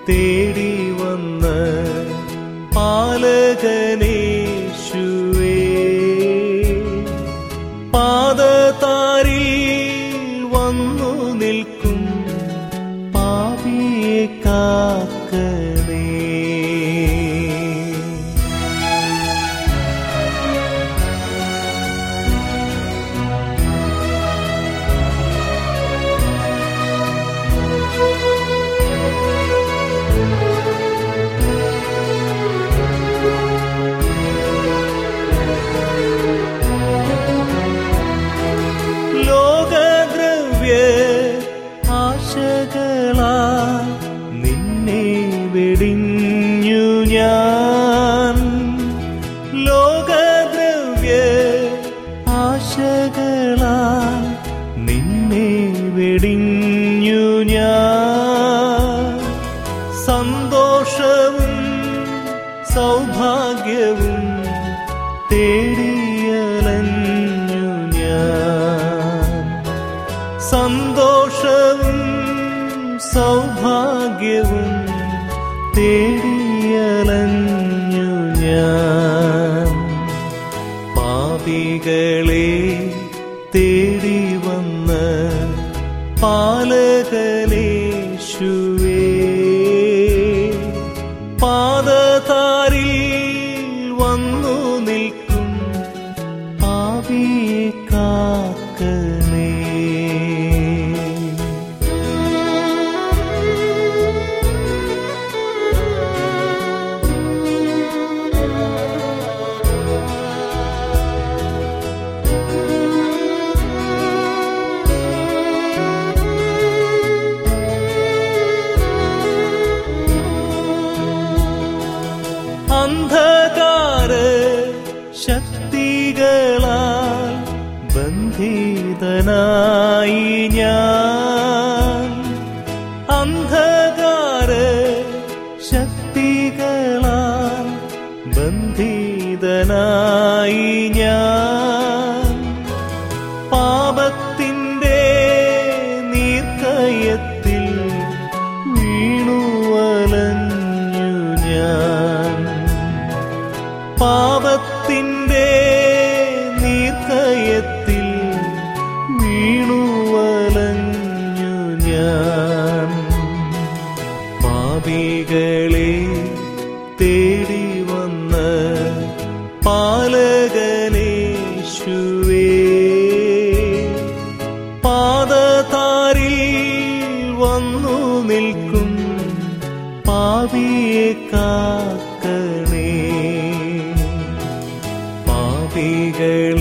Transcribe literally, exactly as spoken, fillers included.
തേടി വന്ന പാലകനേശുവേ, പാദതാരിൽ വന്നു നിൽക്കും പാപിയെ കാക്കണേ. ലോകദ്രവ്യ ആശകളാൽ നിന്നെ വെടിഞ്ഞു ഞാൻ, ലോകദ്രവ്യ ആശകളാൽ നിന്നെ വെടിഞ്ഞു ഞാൻ. സന്തോഷവും സൗഭാഗ്യവും തേടിയലഞ്ഞു ഞാൻ, സന്തോഷവും സൗഭാഗ്യവും തേടിയലഞ്ഞു ഞാൻ. പാപികളെ തേടി വന്ന പാലകനേശുവേ, പാദതാരിൽ വന്നു നിൽക്കും പാപിയെ കാക്കണേ. അന്ധകാര ശക്തികളാൽ ബന്ധിതനായി ഞാൻ, അന്ധകാര ശക്തികളാൽ ബന്ധിതനായി ഞാൻ. പാപത്തിൻ്റെ നീർക്കയത്തിൽ വീണുവലഞ്ഞു ഞാൻ, പാപത്തിൻ്റെ നീർക്കയത്തിൽ വീണുവലഞ്ഞു ഞാൻ. പാപികളെ തേടി വന്ന പാലകനേശുവേ, പാദതാരിൽ വന്നു നിൽക്കും പാപിയെ കാക്കണേ. പാപികൾ